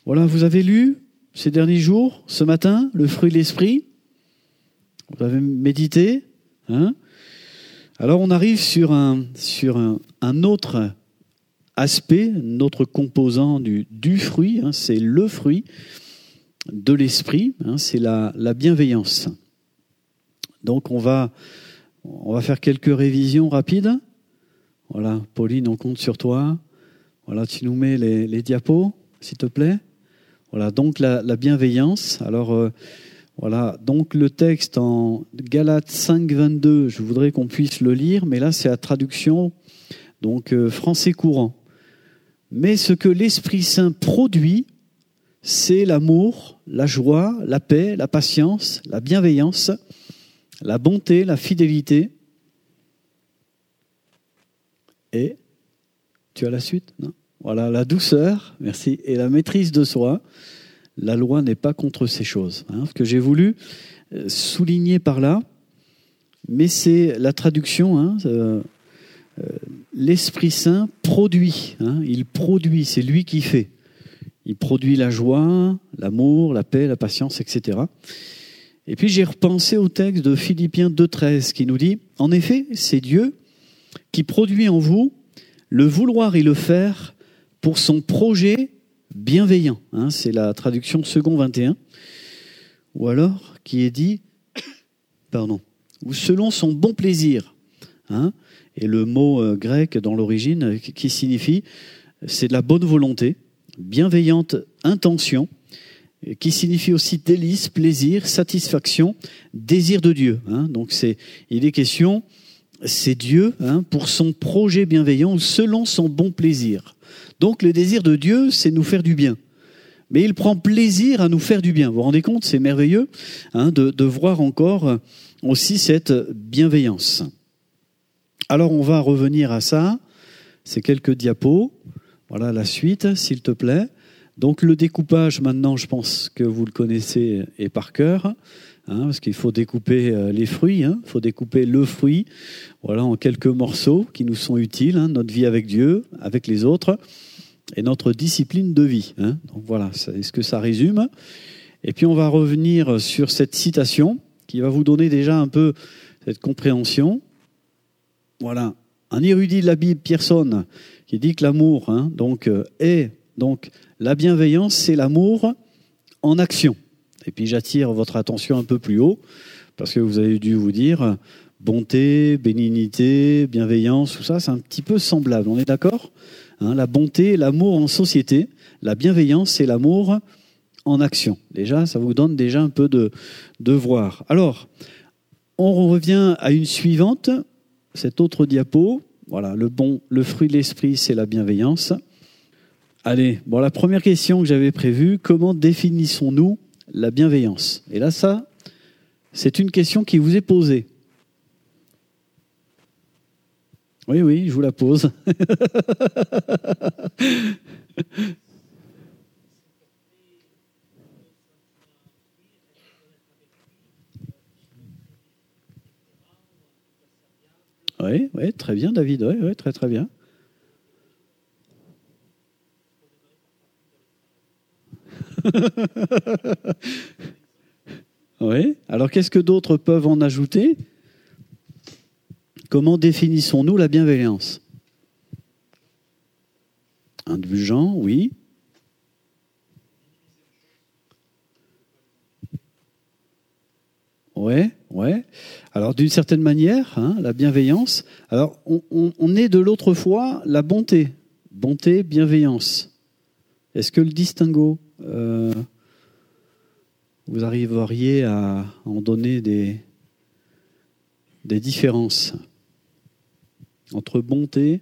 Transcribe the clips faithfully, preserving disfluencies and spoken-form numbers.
Voilà, vous avez lu ces derniers jours, ce matin, le fruit de l'esprit. Vous avez médité. Hein? Alors on arrive sur un, sur un, un autre aspect, un autre composant du, du fruit. Hein, c'est le fruit de l'esprit. Hein, c'est la, la bienveillance. Donc on va, on va faire quelques révisions rapides. Voilà, Pauline, on compte sur toi. Voilà, tu nous mets les, les diapos, s'il te plaît. Voilà, donc la, la bienveillance. Alors, euh, voilà, donc le texte en Galates cinq, vingt-deux, je voudrais qu'on puisse le lire, mais là, c'est la traduction, donc euh, français courant. Mais ce que l'Esprit Saint produit, c'est l'amour, la joie, la paix, la patience, la bienveillance, la bonté, la fidélité. Et, tu as la suite, non ? Voilà, la douceur, merci, et la maîtrise de soi. La loi n'est pas contre ces choses. Hein, ce que j'ai voulu souligner par là, mais c'est la traduction, hein, euh, euh, l'Esprit Saint produit. Hein, il produit, c'est lui qui fait. Il produit la joie, l'amour, la paix, la patience, et cetera. Et puis j'ai repensé au texte de Philippiens deux treize qui nous dit « En effet, c'est Dieu qui produit en vous le vouloir et le faire pour son projet bienveillant. Hein, » c'est la traduction second vingt et un. Ou alors, qui est dit, pardon, ou selon son bon plaisir. Hein, et le mot euh, grec dans l'origine qui signifie, c'est de la bonne volonté, bienveillante intention, qui signifie aussi délice, plaisir, satisfaction, désir de Dieu. Hein, donc c'est, il est question, c'est Dieu hein, pour son projet bienveillant, selon son bon plaisir. Donc le désir de Dieu, c'est nous faire du bien. Mais il prend plaisir à nous faire du bien. Vous vous rendez compte, c'est merveilleux hein, de, de voir encore aussi cette bienveillance. Alors on va revenir à ça. C'est quelques diapos. Voilà la suite, s'il te plaît. Donc le découpage, maintenant, je pense que vous le connaissez et par cœur. Hein, parce qu'il faut découper les fruits. Hein, il faut découper le fruit voilà, en quelques morceaux qui nous sont utiles. Hein, notre vie avec Dieu, avec les autres. Et notre discipline de vie. Hein. Donc voilà, c'est ce que ça résume. Et puis on va revenir sur cette citation qui va vous donner déjà un peu cette compréhension. Voilà, un érudit de la Bible, Pearson, qui dit que l'amour hein, donc, euh, est, donc la bienveillance, c'est l'amour en action. Et puis j'attire votre attention un peu plus haut, parce que vous avez dû vous dire, bonté, bénignité, bienveillance, tout ça, c'est un petit peu semblable, on est d'accord ? Hein, la bonté, l'amour en société, la bienveillance, c'est l'amour en action. Déjà, ça vous donne déjà un peu de, de voir. Alors, on revient à une suivante, cette autre diapo. Voilà, le bon, le fruit de l'esprit, c'est la bienveillance. Allez, bon, la première question que j'avais prévue, comment définissons-nous la bienveillance ? Et là, ça, c'est une question qui vous est posée. Oui, oui, je vous la pose. Oui, oui, très bien, David. Oui, oui, très, très bien. Oui. Alors, qu'est-ce que d'autres peuvent en ajouter ? Comment définissons-nous la bienveillance ? Indulgent, oui. Ouais, ouais. Alors, d'une certaine manière, hein, la bienveillance. Alors, on, on, on est de l'autre foi la bonté. Bonté, bienveillance. Est-ce que le distinguo, euh, vous arriveriez à en donner des, des différences entre bonté,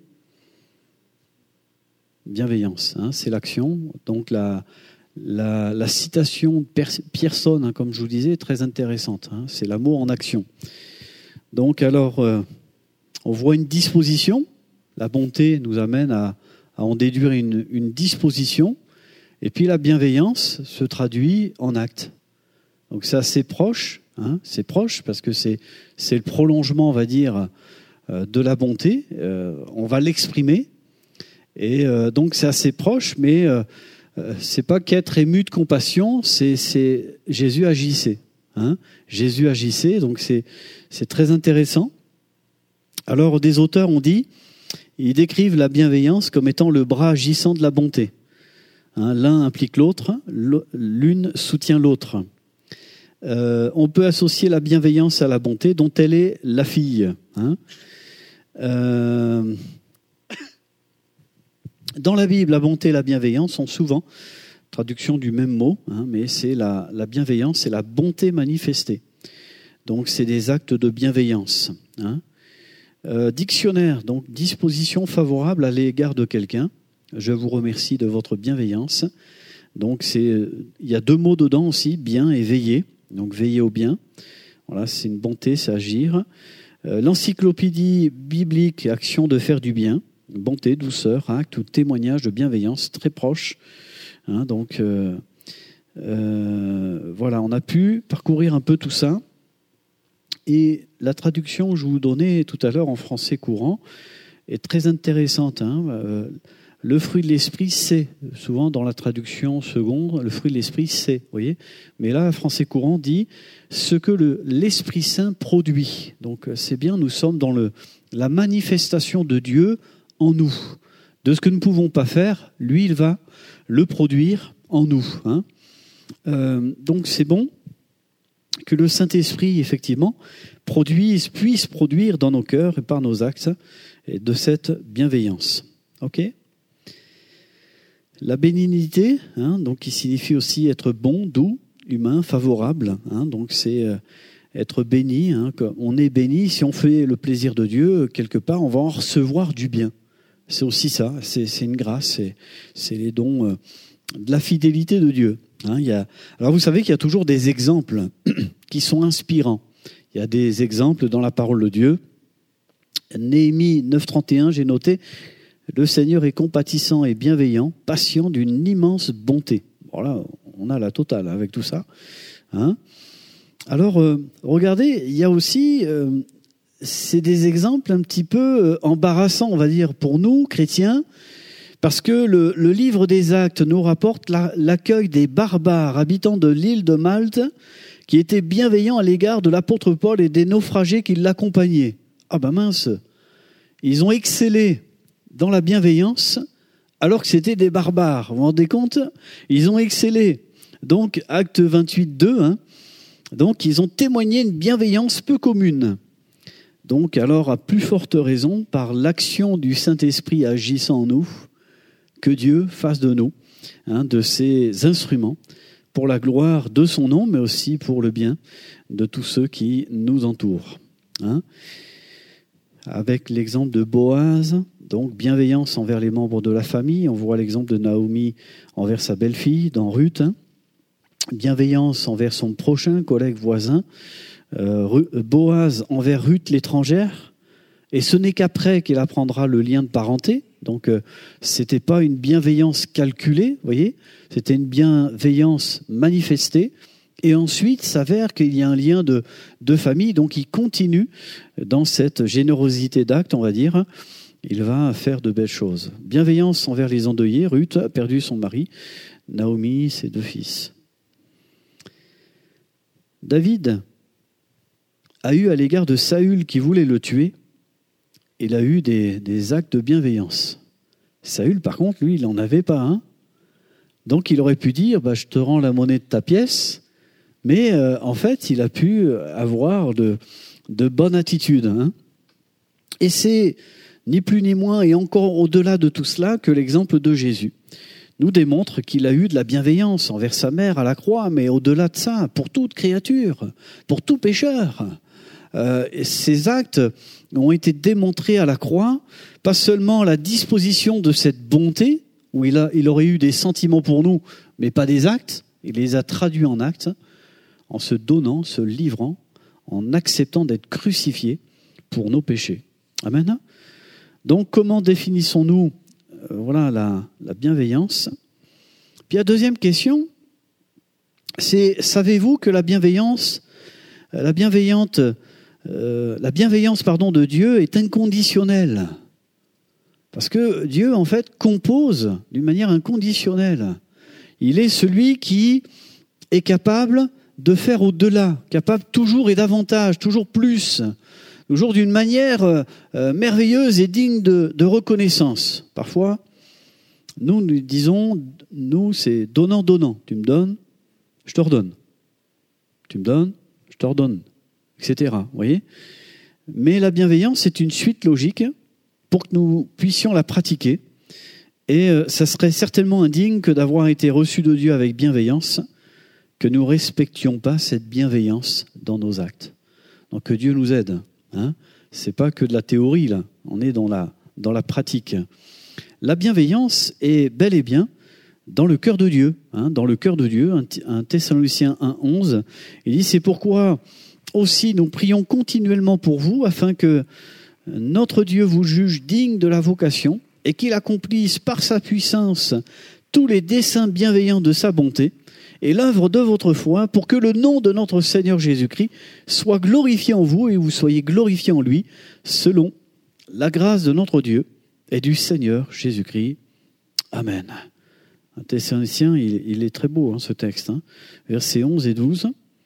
bienveillance, hein, c'est l'action. Donc la, la, la citation de Pearson, hein, comme je vous disais, est très intéressante. Hein, c'est l'amour en action. Donc alors, euh, on voit une disposition. La bonté nous amène à, à en déduire une, une disposition. Et puis la bienveillance se traduit en acte. Donc c'est assez proche, hein, c'est proche parce que c'est, c'est le prolongement, on va dire, de la bonté, euh, on va l'exprimer, et euh, donc c'est assez proche, mais euh, euh, c'est pas qu'être ému de compassion, c'est, c'est Jésus agissait. Hein. Jésus agissait, donc c'est, c'est très intéressant. Alors des auteurs ont dit, ils décrivent la bienveillance comme étant le bras agissant de la bonté. Hein, l'un implique l'autre, l'une soutient l'autre. Euh, on peut associer la bienveillance à la bonté dont elle est la fille. Hein. Euh, dans la Bible, la bonté et la bienveillance sont souvent traduction du même mot, hein, mais c'est la, la bienveillance, c'est la bonté manifestée. Donc c'est des actes de bienveillance. Hein. Euh, dictionnaire, donc disposition favorable à l'égard de quelqu'un. Je vous remercie de votre bienveillance. Donc c'est, il y a deux mots dedans aussi, bien et veiller. Donc veiller au bien. Voilà, c'est une bonté, c'est agir. Euh, l'encyclopédie biblique, action de faire du bien. Bonté, douceur, acte ou témoignage de bienveillance très proche. Hein, donc euh, euh, voilà, on a pu parcourir un peu tout ça. Et la traduction que je vous donnais tout à l'heure en français courant est très intéressante. Hein. Euh, le fruit de l'esprit, c'est, souvent dans la traduction seconde, le fruit de l'esprit, c'est, vous voyez. Mais là, le français courant dit ce que le, l'Esprit Saint produit. Donc c'est bien, nous sommes dans le, la manifestation de Dieu en nous. De ce que nous ne pouvons pas faire, lui, il va le produire en nous. Hein. Euh, donc c'est bon que le Saint-Esprit, effectivement, produise, puisse produire dans nos cœurs et par nos actes et de cette bienveillance. Ok ? La bénignité, hein, donc qui signifie aussi être bon, doux, humain, favorable. Hein, donc c'est euh, être béni. Hein, on est béni si on fait le plaisir de Dieu quelque part, on va en recevoir du bien. C'est aussi ça. C'est, c'est une grâce. C'est, c'est les dons euh, de la fidélité de Dieu. Hein, il y a, alors vous savez qu'il y a toujours des exemples qui sont inspirants. Il y a des exemples dans la parole de Dieu. Néhémie neuf trente et un, j'ai noté, le Seigneur est compatissant et bienveillant, patient d'une immense bonté. Voilà, on a la totale avec tout ça. Hein. Alors, euh, regardez, il y a aussi, euh, c'est des exemples un petit peu embarrassants, on va dire, pour nous, chrétiens, parce que le, le livre des Actes nous rapporte la, l'accueil des barbares habitants de l'île de Malte qui étaient bienveillants à l'égard de l'apôtre Paul et des naufragés qui l'accompagnaient. Ah ben mince, ils ont excellé dans la bienveillance alors que c'était des barbares. Vous vous rendez compte ? Ils ont excellé. Donc, acte vingt-huit deux, hein, donc ils ont témoigné une bienveillance peu commune. Donc alors, à plus forte raison, par l'action du Saint-Esprit agissant en nous, que Dieu fasse de nous, hein, de ses instruments, pour la gloire de son nom, mais aussi pour le bien de tous ceux qui nous entourent. Hein. Avec l'exemple de Boaz, donc bienveillance envers les membres de la famille, on voit l'exemple de Naomi envers sa belle-fille dans Ruth, hein. Bienveillance envers son prochain collègue voisin, euh, Boaz envers Ruth l'étrangère, et ce n'est qu'après qu'il apprendra le lien de parenté. Donc, euh, c'était pas une bienveillance calculée, vous voyez, c'était une bienveillance manifestée. Et ensuite, s'avère qu'il y a un lien de, de famille, donc il continue dans cette générosité d'acte, on va dire. Il va faire de belles choses. Bienveillance envers les endeuillés. Ruth a perdu son mari, Naomi, ses deux fils. David a eu à l'égard de Saül qui voulait le tuer, il a eu des, des actes de bienveillance. Saül, par contre, lui, il n'en avait pas un. Donc, il aurait pu dire, bah, je te rends la monnaie de ta pièce. Mais euh, en fait, il a pu avoir de, de bonnes attitudes. Hein. Et c'est ni plus ni moins, et encore au-delà de tout cela, que l'exemple de Jésus nous démontre qu'il a eu de la bienveillance envers sa mère à la croix, mais au-delà de ça, pour toute créature, pour tout pécheur. Euh, ces actes ont été démontrés à la croix, pas seulement la disposition de cette bonté, où il, a, il aurait eu des sentiments pour nous, mais pas des actes, il les a traduits en actes, en se donnant, se livrant, en acceptant d'être crucifié pour nos péchés. Amen. Donc, comment définissons-nous euh, voilà, la, la bienveillance ? Puis la deuxième question, c'est, savez-vous que la bienveillance, la bienveillante, euh, la bienveillance pardon, de Dieu est inconditionnelle ? Parce que Dieu, en fait, compose d'une manière inconditionnelle. Il est celui qui est capable de faire au-delà, capable toujours et davantage, toujours plus, toujours d'une manière euh, merveilleuse et digne de, de reconnaissance. Parfois, nous, nous disons, nous, c'est donnant-donnant. Tu me donnes, je te redonne. Tu me donnes, je te redonne, et cetera. Vous voyez ? Mais la bienveillance, c'est une suite logique pour que nous puissions la pratiquer. Et euh, ça serait certainement indigne que d'avoir été reçus de Dieu avec bienveillance, que nous ne respections pas cette bienveillance dans nos actes. Donc que Dieu nous aide. Hein. Ce n'est pas que de la théorie, là. On est dans la, dans la pratique. La bienveillance est bel et bien dans le cœur de Dieu. Hein, dans le cœur de Dieu, un, un Thessaloniciens un onze, il dit « C'est pourquoi aussi nous prions continuellement pour vous, afin que notre Dieu vous juge digne de la vocation et qu'il accomplisse par sa puissance tous les desseins bienveillants de sa bonté et l'œuvre de votre foi, pour que le nom de notre Seigneur Jésus-Christ soit glorifié en vous et vous soyez glorifiés en lui, selon la grâce de notre Dieu et du Seigneur Jésus-Christ. Amen. » Un Thessaloniciens, il, il est très beau, hein, ce texte, hein, versets onze et douze.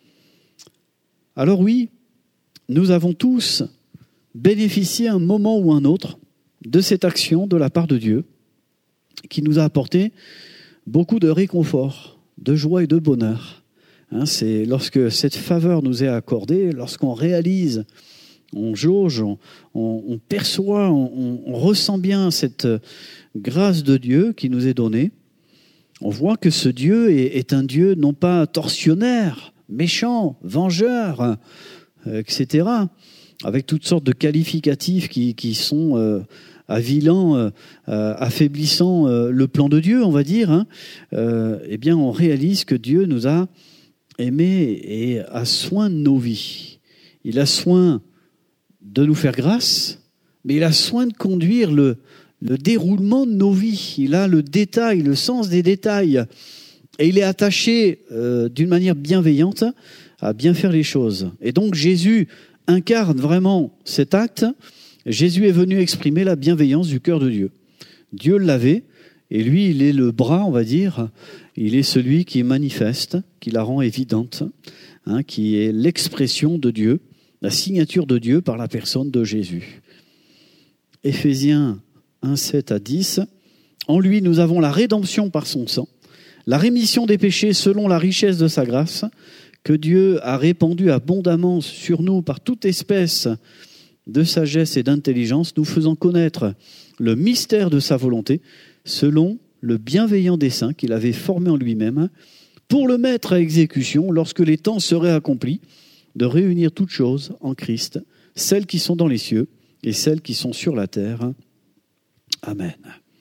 Alors oui, nous avons tous bénéficié un moment ou un autre de cette action de la part de Dieu qui nous a apporté beaucoup de réconfort, de joie et de bonheur. Hein, c'est lorsque cette faveur nous est accordée, lorsqu'on réalise, on jauge, on, on, on perçoit, on, on ressent bien cette grâce de Dieu qui nous est donnée, on voit que ce Dieu est, est un Dieu non pas tortionnaire, méchant, vengeur, euh, et cetera, avec toutes sortes de qualificatifs qui, qui sont euh, avilants, euh, affaiblissant euh, le plan de Dieu, on va dire. Hein. Euh, eh bien, on réalise que Dieu nous a aimés et a soin de nos vies. Il a soin de nous faire grâce, mais il a soin de conduire le, le déroulement de nos vies. Il a le détail, le sens des détails. Et il est attaché euh, d'une manière bienveillante à bien faire les choses. Et donc Jésus incarne vraiment cet acte. Jésus est venu exprimer la bienveillance du cœur de Dieu. Dieu l'avait, et lui, il est le bras, on va dire. Il est celui qui manifeste, qui la rend évidente, hein, qui est l'expression de Dieu, la signature de Dieu par la personne de Jésus. Éphésiens un, sept à dix. En lui, nous avons la rédemption par son sang, la rémission des péchés selon la richesse de sa grâce, que Dieu a répandue abondamment sur nous par toute espèce de sagesse et d'intelligence, nous faisant connaître le mystère de sa volonté, selon le bienveillant dessein qu'il avait formé en lui-même, pour le mettre à exécution lorsque les temps seraient accomplis, de réunir toutes choses en Christ, celles qui sont dans les cieux et celles qui sont sur la terre. Amen.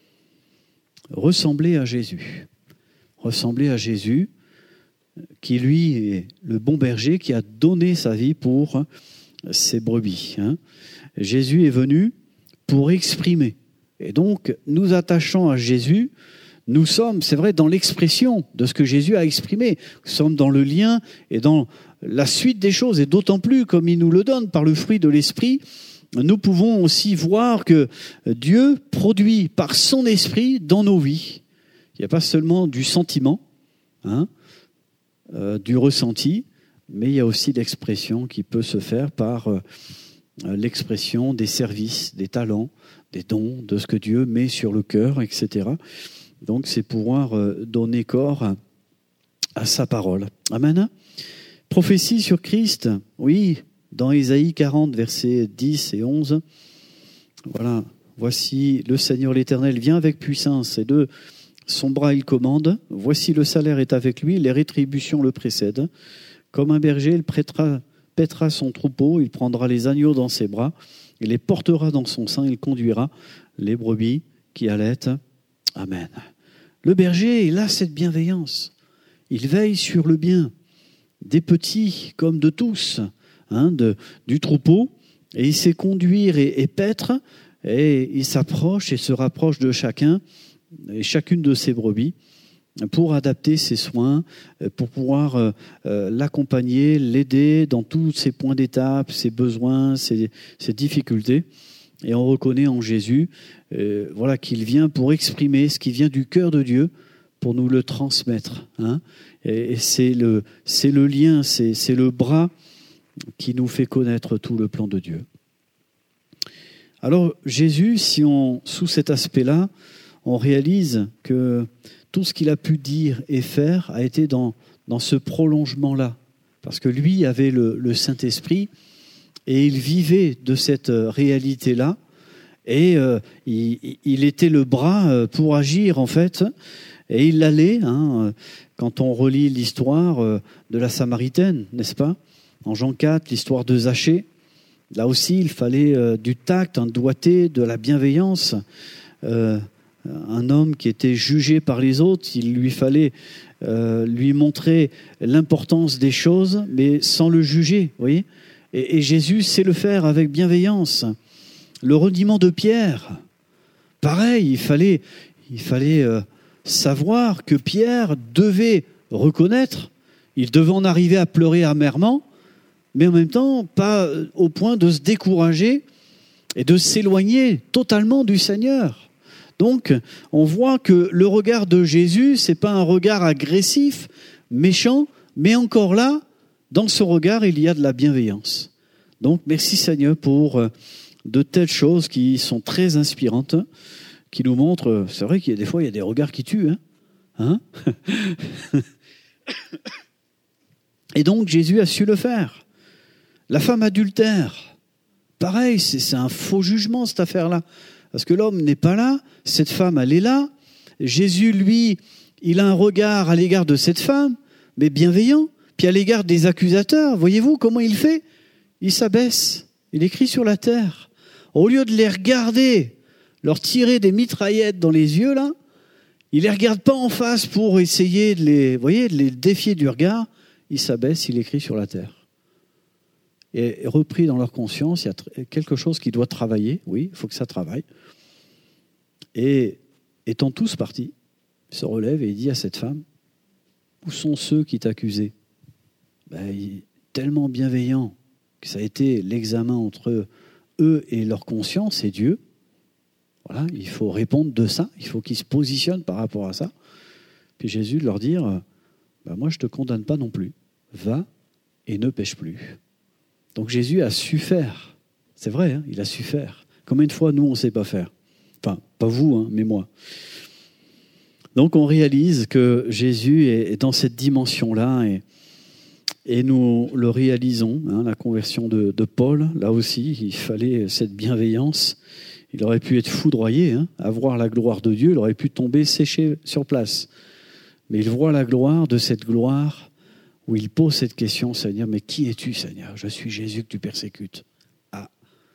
Ressembler à Jésus. Ressembler à Jésus, qui lui est le bon berger, qui a donné sa vie pour ses brebis. Hein. Jésus est venu pour exprimer. Et donc, nous attachant à Jésus, nous sommes, c'est vrai, dans l'expression de ce que Jésus a exprimé. Nous sommes dans le lien et dans la suite des choses, et d'autant plus comme il nous le donne par le fruit de l'Esprit, nous pouvons aussi voir que Dieu produit par son Esprit dans nos vies. Il n'y a pas seulement du sentiment, hein, euh, du ressenti, mais il y a aussi l'expression qui peut se faire par euh, l'expression des services, des talents, des dons, de ce que Dieu met sur le cœur, et cetera. Donc c'est pouvoir euh, donner corps à, à sa parole. Amen. Prophétie sur Christ, oui, dans Ésaïe quarante, versets dix et onze. Voilà, voici le Seigneur l'Éternel vient avec puissance et de son bras il commande. Voici le salaire est avec lui, les rétributions le précèdent. Comme un berger, il prêtera, paîtra son troupeau, il prendra les agneaux dans ses bras, il les portera dans son sein, il conduira les brebis qui allaitent. Amen. Le berger, il a cette bienveillance. Il veille sur le bien des petits comme de tous, hein, de, du troupeau, et il sait conduire et, et paître, et il s'approche et se rapproche de chacun et chacune de ses brebis pour adapter ses soins, pour pouvoir euh, euh, l'accompagner, l'aider dans tous ses points d'étape, ses besoins, ses, ses difficultés. Et on reconnaît en Jésus euh, voilà, qu'il vient pour exprimer ce qui vient du cœur de Dieu pour nous le transmettre. Hein. Et, et c'est le, c'est le lien, c'est, c'est le bras qui nous fait connaître tout le plan de Dieu. Alors Jésus, si on, sous cet aspect-là, on réalise que tout ce qu'il a pu dire et faire a été dans, dans ce prolongement-là. Parce que lui avait le, le Saint-Esprit et il vivait de cette réalité-là. Et euh, il, il était le bras pour agir, en fait. Et il l'allait, hein, quand on relit l'histoire de la Samaritaine, n'est-ce pas ? En Jean quatre, l'histoire de Zachée. Là aussi, il fallait euh, du tact, un doigté, de la bienveillance. Euh, un homme qui était jugé par les autres, il lui fallait euh, lui montrer l'importance des choses, mais sans le juger, vous voyez ? Et, et Jésus sait le faire avec bienveillance. Le reniement de Pierre, pareil, il fallait, il fallait euh, savoir que Pierre devait reconnaître, il devait en arriver à pleurer amèrement, mais en même temps, pas au point de se décourager et de s'éloigner totalement du Seigneur. Donc, on voit que le regard de Jésus, c'est pas un regard agressif, méchant, mais encore là, dans ce regard, il y a de la bienveillance. Donc, merci Seigneur pour de telles choses qui sont très inspirantes, qui nous montrent, c'est vrai qu'il y a des fois, il y a des regards qui tuent, hein, hein Et donc, Jésus a su le faire. La femme adultère, pareil, c'est, c'est un faux jugement, cette affaire-là. Parce que l'homme n'est pas là, cette femme, elle est là. Jésus, lui, il a un regard à l'égard de cette femme, mais bienveillant. Puis à l'égard des accusateurs, voyez-vous comment il fait ? Il s'abaisse, il écrit sur la terre. Au lieu de les regarder, leur tirer des mitraillettes dans les yeux, là, il les regarde pas en face pour essayer de les, voyez, de les défier du regard. Il s'abaisse, il écrit sur la terre. Et repris dans leur conscience, il y a quelque chose qui doit travailler. Oui, il faut que ça travaille. Et étant tous partis, il se relève et il dit à cette femme, où sont ceux qui t'accusaient ? Ben, il est tellement bienveillant que ça a été l'examen entre eux et leur conscience et Dieu. Voilà, il faut répondre de ça, il faut qu'ils se positionnent par rapport à ça. Puis Jésus leur dire, ben moi je ne te condamne pas non plus, va et ne pêche plus. Donc Jésus a su faire, c'est vrai, hein, il a su faire. Combien de fois nous on ne sait pas faire ? Enfin, pas vous, hein, mais moi. Donc on réalise que Jésus est dans cette dimension-là et, et nous le réalisons. Hein, la conversion de, de Paul, là aussi, il fallait cette bienveillance. Il aurait pu être foudroyé, hein, à voir la gloire de Dieu, il aurait pu tomber séché sur place. Mais il voit la gloire de cette gloire où il pose cette question, Seigneur, mais qui es-tu, Seigneur ? Je suis Jésus que tu persécutes. Ah.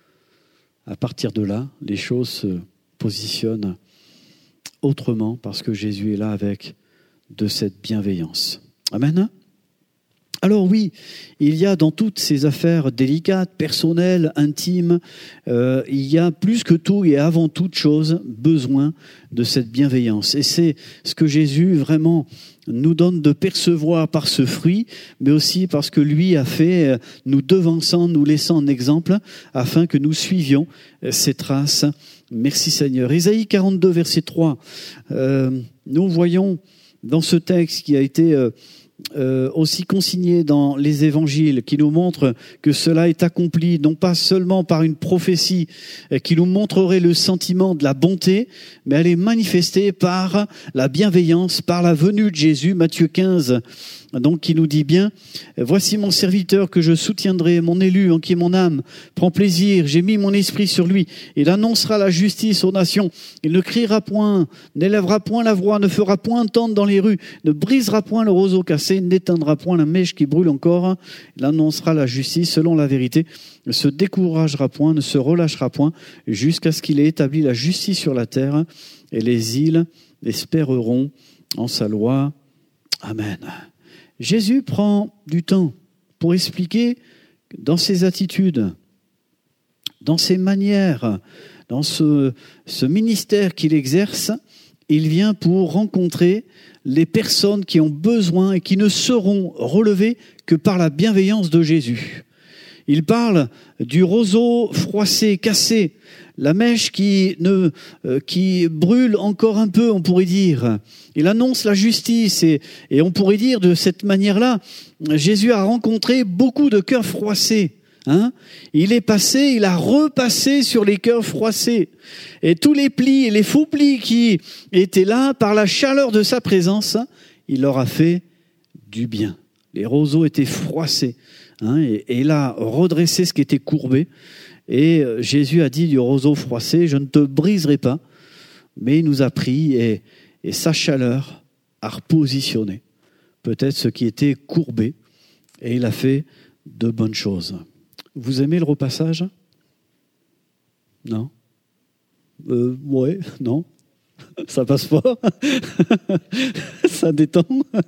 À partir de là, les choses se positionnent autrement parce que Jésus est là avec de cette bienveillance. Amen. Alors oui, il y a dans toutes ces affaires délicates, personnelles, intimes, euh, il y a plus que tout et avant toute chose besoin de cette bienveillance. Et c'est ce que Jésus vraiment nous donne de percevoir par ce fruit, mais aussi parce que lui a fait, nous devançant, nous laissant un exemple, afin que nous suivions ses traces. Merci Seigneur. Ésaïe quarante-deux, verset trois, euh, nous voyons dans ce texte qui a été... Euh, Euh, aussi consigné dans les évangiles, qui nous montre que cela est accompli non pas seulement par une prophétie euh, qui nous montrerait le sentiment de la bonté, mais elle est manifestée par la bienveillance, par la venue de Jésus, Matthieu quinze, donc qui nous dit bien, voici mon serviteur que je soutiendrai, mon élu en qui mon âme prend plaisir, j'ai mis mon esprit sur lui, il annoncera la justice aux nations, il ne criera point, n'élèvera point la voix, ne fera point entendre dans les rues, ne brisera point le roseau cassé, n'éteindra point la mèche qui brûle encore, il annoncera la justice selon la vérité, ne se découragera point, ne se relâchera point, jusqu'à ce qu'il ait établi la justice sur la terre, et les îles espéreront en sa loi. Amen. Jésus prend du temps pour expliquer dans ses attitudes, dans ses manières, dans ce, ce ministère qu'il exerce, il vient pour rencontrer les personnes qui ont besoin et qui ne seront relevées que par la bienveillance de Jésus. Il parle du roseau froissé, cassé, la mèche qui, ne, euh, qui brûle encore un peu, on pourrait dire. Il annonce la justice et, et on pourrait dire de cette manière-là, Jésus a rencontré beaucoup de cœurs froissés. Hein? Il est passé, il a repassé sur les cœurs froissés. Et tous les plis et les faux plis qui étaient là, par la chaleur de sa présence, il leur a fait du bien. Les roseaux étaient froissés. Hein? Et, et il a redressé ce qui était courbé. Et Jésus a dit du roseau froissé, je ne te briserai pas. Mais il nous a pris et, et sa chaleur a repositionné peut-être ce qui était courbé. Et il a fait de bonnes choses. Vous aimez le repassage ? Non ? euh, Ouais, non. Ça passe pas. Ça détend.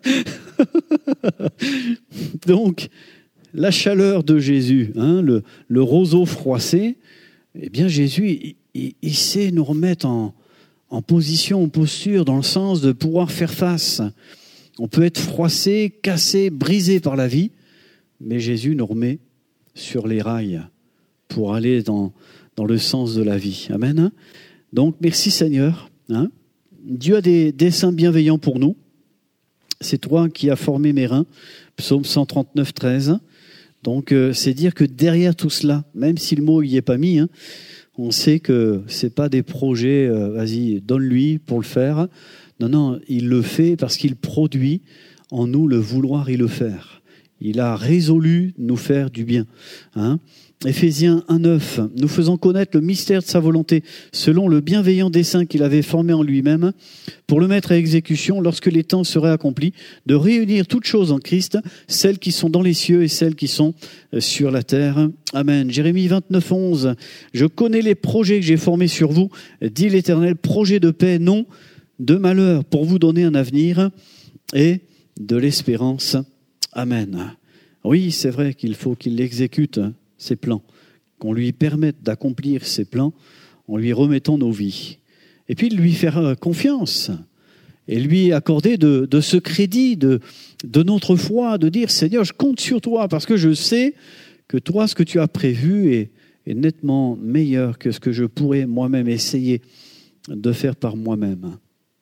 Donc, la chaleur de Jésus, hein, le, le roseau froissé, eh bien Jésus, il, il, il sait nous remettre en, en position, en posture, dans le sens de pouvoir faire face. On peut être froissé, cassé, brisé par la vie, mais Jésus nous remet sur les rails pour aller dans, dans le sens de la vie. Amen. Donc, merci Seigneur. Hein. Dieu a des desseins bienveillants pour nous. C'est toi qui as formé mes reins. Psaume cent trente-neuf, treize. Donc, euh, c'est dire que derrière tout cela, même si le mot n'y est pas mis, hein, on sait que c'est pas des projets, euh, vas-y, donne-lui pour le faire. Non, non, il le fait parce qu'il produit en nous le vouloir et le faire. Il a résolu de nous faire du bien. Hein. Éphésiens un neuf, nous faisons connaître le mystère de sa volonté, selon le bienveillant dessein qu'il avait formé en lui-même, pour le mettre à exécution lorsque les temps seraient accomplis, de réunir toutes choses en Christ, celles qui sont dans les cieux et celles qui sont sur la terre. Amen. Jérémie vingt-neuf, onze, je connais les projets que j'ai formés sur vous, dit l'Éternel, projets de paix, non de malheur, pour vous donner un avenir et de l'espérance. Amen. Oui, c'est vrai qu'il faut qu'il exécute ses plans, qu'on lui permette d'accomplir ses plans en lui remettant nos vies. Et puis de lui faire confiance et lui accorder de, de ce crédit, de, de notre foi, de dire « Seigneur, je compte sur toi parce que je sais que toi, ce que tu as prévu est, est nettement meilleur que ce que je pourrais moi-même essayer de faire par moi-même. »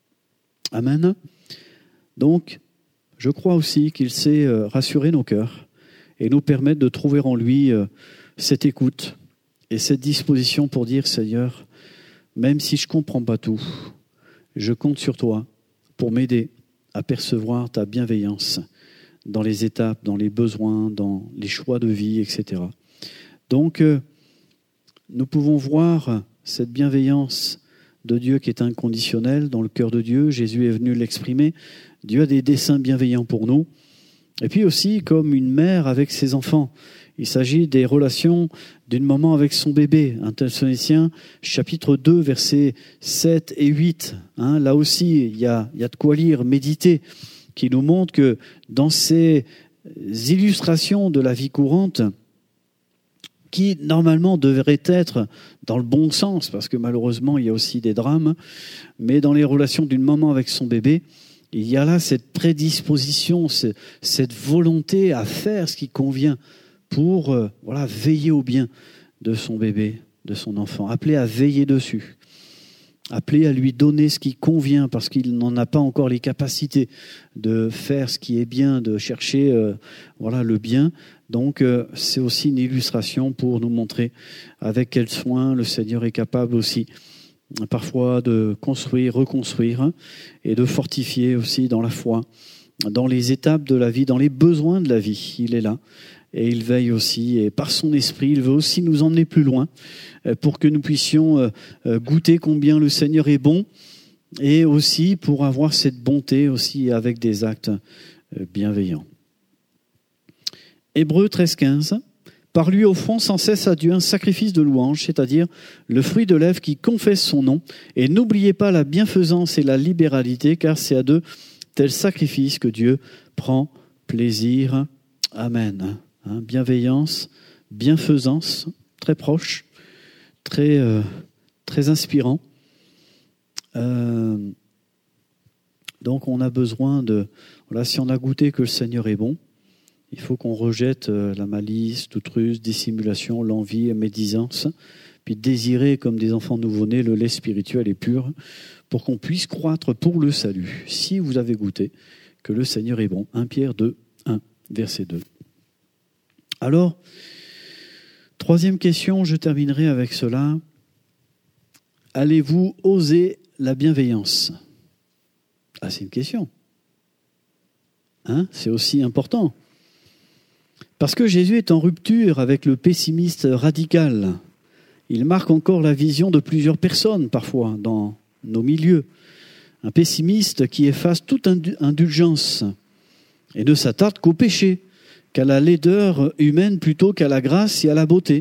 Amen. Donc, je crois aussi qu'il sait rassurer nos cœurs et nous permettre de trouver en lui cette écoute et cette disposition pour dire, Seigneur, même si je ne comprends pas tout, je compte sur toi pour m'aider à percevoir ta bienveillance dans les étapes, dans les besoins, dans les choix de vie, et cetera. Donc, nous pouvons voir cette bienveillance de Dieu qui est inconditionnelle dans le cœur de Dieu. Jésus est venu l'exprimer. Dieu a des desseins bienveillants pour nous. Et puis aussi, comme une mère avec ses enfants, il s'agit des relations d'une maman avec son bébé. un Thessaloniciens, chapitre deux, versets sept et huit. Hein, là aussi, il y a, il y a de quoi lire, méditer, qui nous montre que dans ces illustrations de la vie courante, qui normalement devraient être dans le bon sens, parce que malheureusement, il y a aussi des drames, mais dans les relations d'une maman avec son bébé, il y a là cette prédisposition, cette volonté à faire ce qui convient pour euh, voilà, veiller au bien de son bébé, de son enfant, appelé à veiller dessus, appelé à lui donner ce qui convient parce qu'il n'en a pas encore les capacités de faire ce qui est bien, de chercher euh, voilà, le bien. Donc euh, c'est aussi une illustration pour nous montrer avec quel soin le Seigneur est capable aussi parfois de construire, reconstruire hein, et de fortifier aussi dans la foi, dans les étapes de la vie, dans les besoins de la vie. Il est là et il veille aussi et par son esprit, il veut aussi nous emmener plus loin pour que nous puissions goûter combien le Seigneur est bon et aussi pour avoir cette bonté aussi avec des actes bienveillants. Hébreux treize quinze. Par lui offrons sans cesse à Dieu un sacrifice de louange, c'est-à-dire le fruit de lèvres qui confesse son nom. Et n'oubliez pas la bienfaisance et la libéralité, car c'est à de tels sacrifices que Dieu prend plaisir. Amen. Hein, bienveillance, bienfaisance, très proche, très, euh, très inspirant. Euh, donc on a besoin de... Voilà, si on a goûté que le Seigneur est bon, Il faut qu'on rejette la malice, toute ruse, dissimulation, l'envie, la médisance, puis désirer comme des enfants nouveau-nés le lait spirituel et pur, pour qu'on puisse croître pour le salut. Si vous avez goûté que le Seigneur est bon. un Pierre deux, un, verset deux. Alors, troisième question, je terminerai avec cela. Allez-vous oser la bienveillance ? Ah, c'est une question. Hein ? C'est aussi important. Parce que Jésus est en rupture avec le pessimiste radical. Il marque encore la vision de plusieurs personnes, parfois, dans nos milieux. Un pessimiste qui efface toute indulgence et ne s'attarde qu'au péché, qu'à la laideur humaine plutôt qu'à la grâce et à la beauté.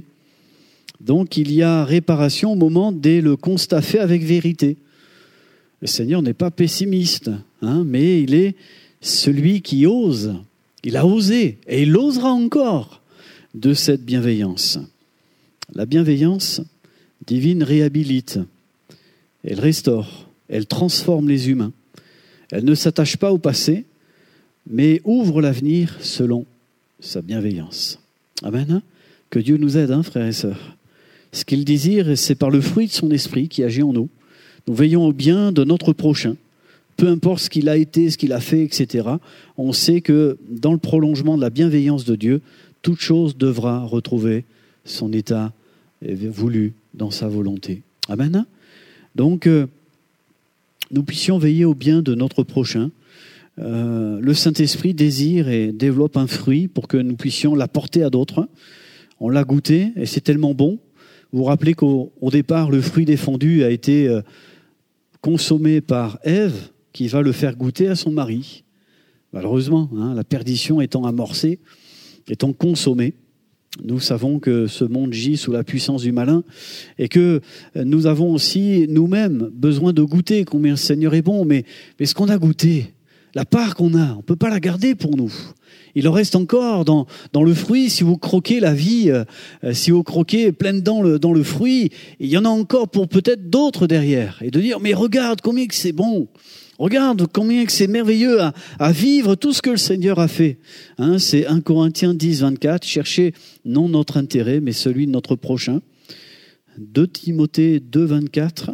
Donc il y a réparation au moment dès le constat fait avec vérité. Le Seigneur n'est pas pessimiste, hein, mais il est celui qui ose. Il a osé et il osera encore de cette bienveillance. La bienveillance divine réhabilite, elle restaure, elle transforme les humains. Elle ne s'attache pas au passé, mais ouvre l'avenir selon sa bienveillance. Amen. Que Dieu nous aide, hein, frères et sœurs. Ce qu'il désire, c'est par le fruit de son esprit qui agit en nous. Nous veillons au bien de notre prochain. Peu importe ce qu'il a été, ce qu'il a fait, et cetera. On sait que dans le prolongement de la bienveillance de Dieu, toute chose devra retrouver son état voulu dans sa volonté. Amen. Donc, euh, nous puissions veiller au bien de notre prochain. Euh, le Saint-Esprit désire et développe un fruit pour que nous puissions l'apporter à d'autres. On l'a goûté et c'est tellement bon. Vous vous rappelez qu'au au départ, le fruit défendu a été euh, consommé par Ève, qui va le faire goûter à son mari. Malheureusement, hein, la perdition étant amorcée, étant consommée, nous savons que ce monde gît sous la puissance du malin et que nous avons aussi nous-mêmes besoin de goûter combien le Seigneur est bon. Mais, mais ce qu'on a goûté, la part qu'on a, on ne peut pas la garder pour nous. Il en reste encore dans, dans le fruit. Si vous croquez la vie, euh, si vous croquez plein dedans le, dans le fruit, il y en a encore pour peut-être d'autres derrière. Et de dire, mais regarde combien que c'est bon. Regarde combien que c'est merveilleux à, à vivre tout ce que le Seigneur a fait. Hein, c'est un Corinthiens dix, vingt-quatre. Cherchez non notre intérêt, mais celui de notre prochain. deux Timothée deux, vingt-quatre.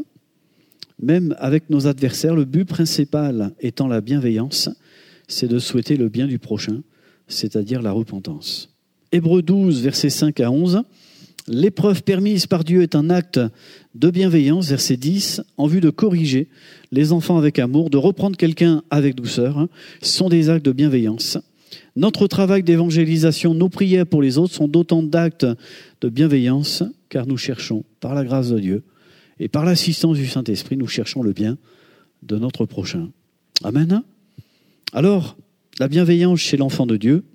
Même avec nos adversaires, le but principal étant la bienveillance, c'est de souhaiter le bien du prochain, c'est-à-dire la repentance. Hébreux douze, versets cinq à onze. L'épreuve permise par Dieu est un acte de bienveillance, verset dix, en vue de corriger les enfants avec amour, de reprendre quelqu'un avec douceur, hein, sont des actes de bienveillance. Notre travail d'évangélisation, nos prières pour les autres sont d'autant d'actes de bienveillance, car nous cherchons, par la grâce de Dieu et par l'assistance du Saint-Esprit, nous cherchons le bien de notre prochain. Amen. Alors, la bienveillance chez l'enfant de Dieu,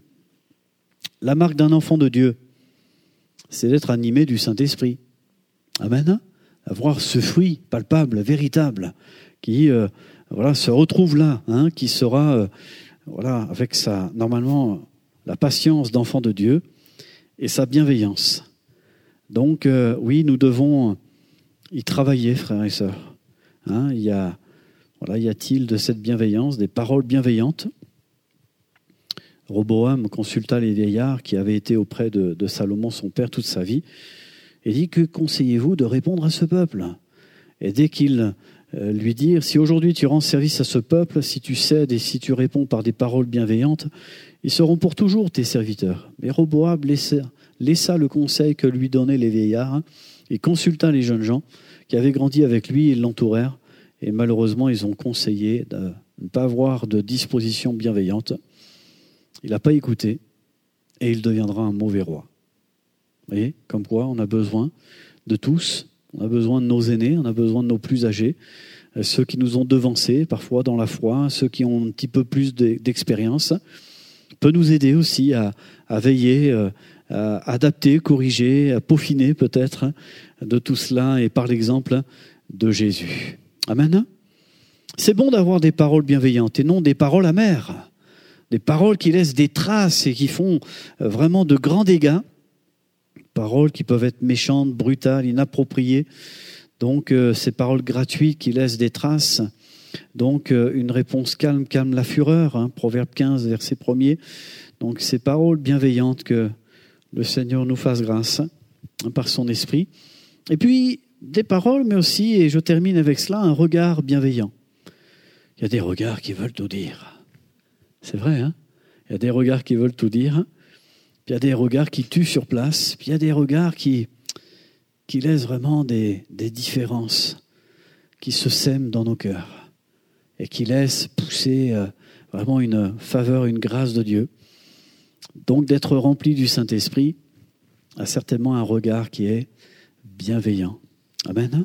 la marque d'un enfant de Dieu, c'est d'être animé du Saint-Esprit. Amen. Avoir ce fruit palpable, véritable, qui euh, voilà, se retrouve là, hein, qui sera euh, voilà, avec sa, normalement, la patience d'enfant de Dieu et sa bienveillance. Donc, euh, oui, nous devons y travailler, frères et sœurs. Hein, il y a, voilà, y a-t-il de cette bienveillance, des paroles bienveillantes ? Roboam consulta les vieillards qui avaient été auprès de, de Salomon, son père, toute sa vie, et dit « Que conseillez-vous de répondre à ce peuple ?» Et dès qu'ils euh, lui dirent « Si aujourd'hui tu rends service à ce peuple, si tu cèdes et si tu réponds par des paroles bienveillantes, ils seront pour toujours tes serviteurs. » Mais Roboam laissa, laissa le conseil que lui donnaient les vieillards et consulta les jeunes gens qui avaient grandi avec lui et l'entourèrent. Et malheureusement, ils ont conseillé de ne pas avoir de disposition bienveillante. Il n'a pas écouté et il deviendra un mauvais roi. Vous voyez, comme quoi on a besoin de tous, on a besoin de nos aînés, on a besoin de nos plus âgés, ceux qui nous ont devancés parfois dans la foi, ceux qui ont un petit peu plus d'expérience, peut nous aider aussi à, à veiller, à adapter, corriger, à peaufiner peut-être de tout cela et par l'exemple de Jésus. Amen. C'est bon d'avoir des paroles bienveillantes et non des paroles amères. Des paroles qui laissent des traces et qui font vraiment de grands dégâts. Paroles qui peuvent être méchantes, brutales, inappropriées. Donc, euh, ces paroles gratuites qui laissent des traces. Donc, euh, une réponse calme calme la fureur, hein, Proverbe quinze, verset premier. Donc, ces paroles bienveillantes, que le Seigneur nous fasse grâce, hein, par son esprit. Et puis, des paroles, mais aussi, et je termine avec cela, un regard bienveillant. Il y a des regards qui veulent tout dire. C'est vrai, hein? Il y a des regards qui veulent tout dire. Puis il y a des regards qui tuent sur place. Puis il y a des regards qui, qui laissent vraiment des, des différences qui se sèment dans nos cœurs et qui laissent pousser euh, vraiment une faveur, une grâce de Dieu. Donc d'être rempli du Saint-Esprit a certainement un regard qui est bienveillant. Amen.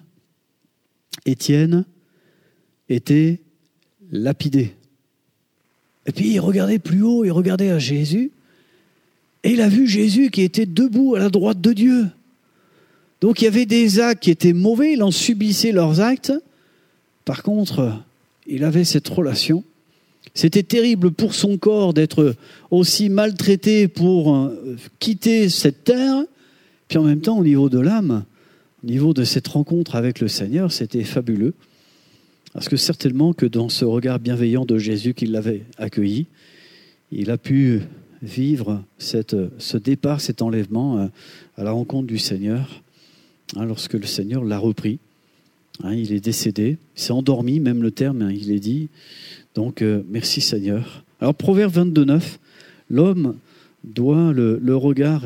Étienne était lapidé. Et puis il regardait plus haut, il regardait à Jésus, et il a vu Jésus qui était debout à la droite de Dieu. Donc il y avait des actes qui étaient mauvais, il en subissait leurs actes. Par contre, il avait cette relation. C'était terrible pour son corps d'être aussi maltraité pour quitter cette terre. Puis en même temps, au niveau de l'âme, au niveau de cette rencontre avec le Seigneur, c'était fabuleux. Parce que certainement que dans ce regard bienveillant de Jésus qui l'avait accueilli, il a pu vivre cette, ce départ, cet enlèvement à la rencontre du Seigneur, hein, lorsque le Seigneur l'a repris. Hein, il est décédé, il s'est endormi, même le terme, hein, il est dit. Donc, euh, merci Seigneur. Alors, Proverbe vingt-deux, neuf, l'homme doit le, le regard...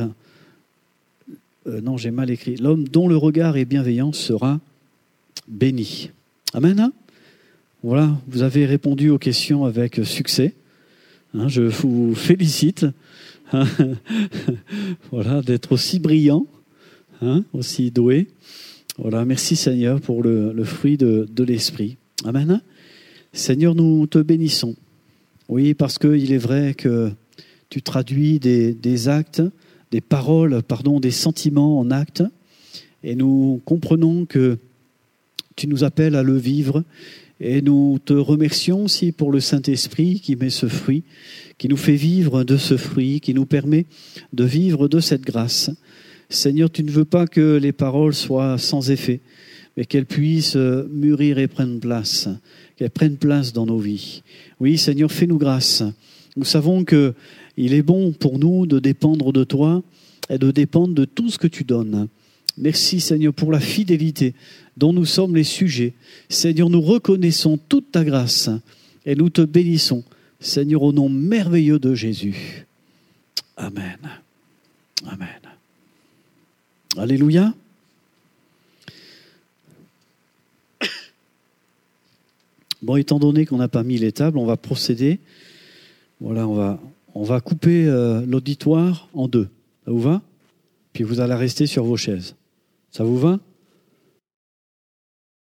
Euh, non, j'ai mal écrit. L'homme dont le regard est bienveillant sera béni. Amen. Voilà, vous avez répondu aux questions avec succès. Hein, je vous félicite, hein, voilà, d'être aussi brillant, hein, aussi doué. Voilà, merci Seigneur pour le, le fruit de, de l'Esprit. Amen. Seigneur, nous te bénissons. Oui, parce qu'il est vrai que tu traduis des, des actes, des paroles, pardon, des sentiments en actes. Et nous comprenons que tu nous appelles à le vivre. Et nous te remercions aussi pour le Saint-Esprit qui met ce fruit, qui nous fait vivre de ce fruit, qui nous permet de vivre de cette grâce. Seigneur, tu ne veux pas que les paroles soient sans effet, mais qu'elles puissent mûrir et prendre place, qu'elles prennent place dans nos vies. Oui, Seigneur, fais-nous grâce. Nous savons qu'il est bon pour nous de dépendre de toi et de dépendre de tout ce que tu donnes. Merci, Seigneur, pour la fidélité dont nous sommes les sujets. Seigneur, nous reconnaissons toute ta grâce et nous te bénissons, Seigneur, au nom merveilleux de Jésus. Amen. Amen. Alléluia. Bon, étant donné qu'on n'a pas mis les tables, on va procéder. Voilà, on va, on va couper euh, l'auditoire en deux. Ça vous va? Puis vous allez rester sur vos chaises. Ça vous va?